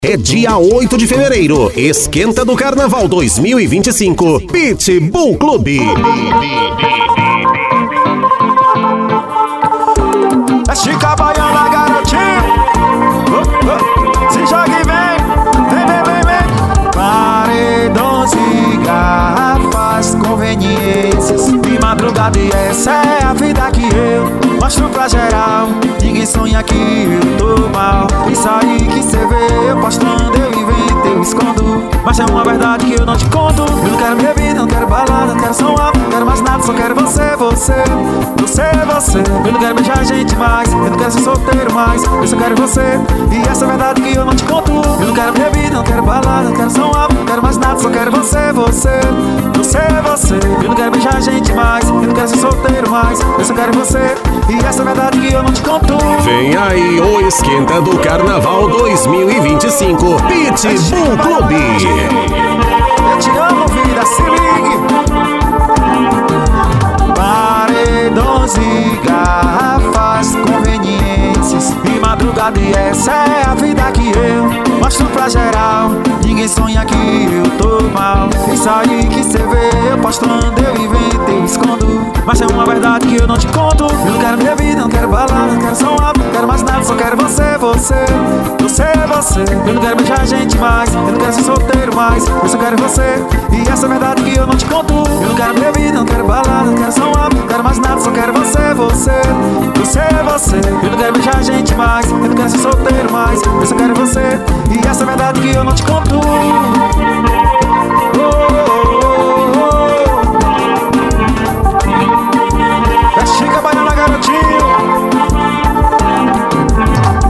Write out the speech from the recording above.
É dia 8 de fevereiro, esquenta do Carnaval 2025, Pitbull Clube. É Chica Baiana, garotinho. Se joga e vem. Paredões e garrafas, conveniências de madrugada, e essa é a vida que eu mostro pra geral. Ninguém sonha que eu tô mal. Isso aí que cê vê eu postando, eu invento, eu escondo. Mas é uma verdade que eu não te conto. Eu não quero minha vida, não quero balada, não quero som alto, não quero mais nada, só quero você. Eu não quero beijar gente mais, eu não quero ser solteiro mais, eu só quero você. E essa é a verdade que eu não te conto. Eu não quero minha vida, não quero balada, não quero som alto, não quero mais nada, só quero você. Eu não quero beijar gente mais, eu não quero ser solteiro mais, eu só quero você. E essa é a verdade que eu não te conto. Vem aí o esquenta do Carnaval 2025, Pitbull Clube. Eu te amo, vida, se ligue. Paredões e garrafas, conveniências de madrugada, e essa é a vida que eu mostro pra geral. Ninguém sonha que eu tô mal. Isso aí que cê vê eu postando, eu invento, eu escondo. Mas é uma verdade que eu não te conto. Eu não quero minha vida, não quero balada, não quero som alto, não quero mais nada, só quero você. Eu não quero beijar gente mais, eu não quero ser solteiro mais, eu só quero você. E essa é a verdade que eu não te conto. Eu não quero minha vida, não quero balada, não quero som alto, não quero mais nada, só quero você. Eu não quero beijar gente mais, eu não quero ser solteiro